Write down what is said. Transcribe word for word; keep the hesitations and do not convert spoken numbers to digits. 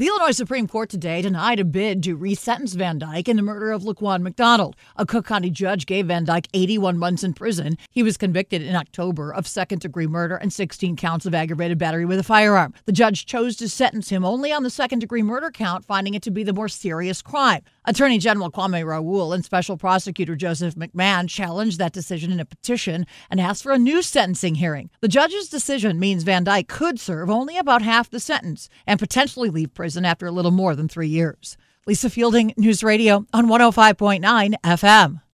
The Illinois Supreme Court today denied a bid to re-sentence Van Dyke in the murder of Laquan McDonald. A Cook County judge gave Van Dyke eighty-one months in prison. He was convicted in October of second-degree murder and sixteen counts of aggravated battery with a firearm. The judge chose to sentence him only on the second-degree murder count, finding it to be the more serious crime. Attorney General Kwame Raoul and Special Prosecutor Joseph McMahon challenged that decision in a petition and asked for a new sentencing hearing. The judge's decision means Van Dyke could serve only about half the sentence and potentially leave prison after a little more than three years. Lisa Fielding, News Radio on one oh five point nine F M.